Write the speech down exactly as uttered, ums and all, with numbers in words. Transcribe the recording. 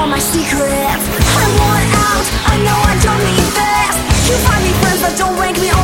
all my secrets. I'm worn out, I know I don't need this. You find me friends that don't rank me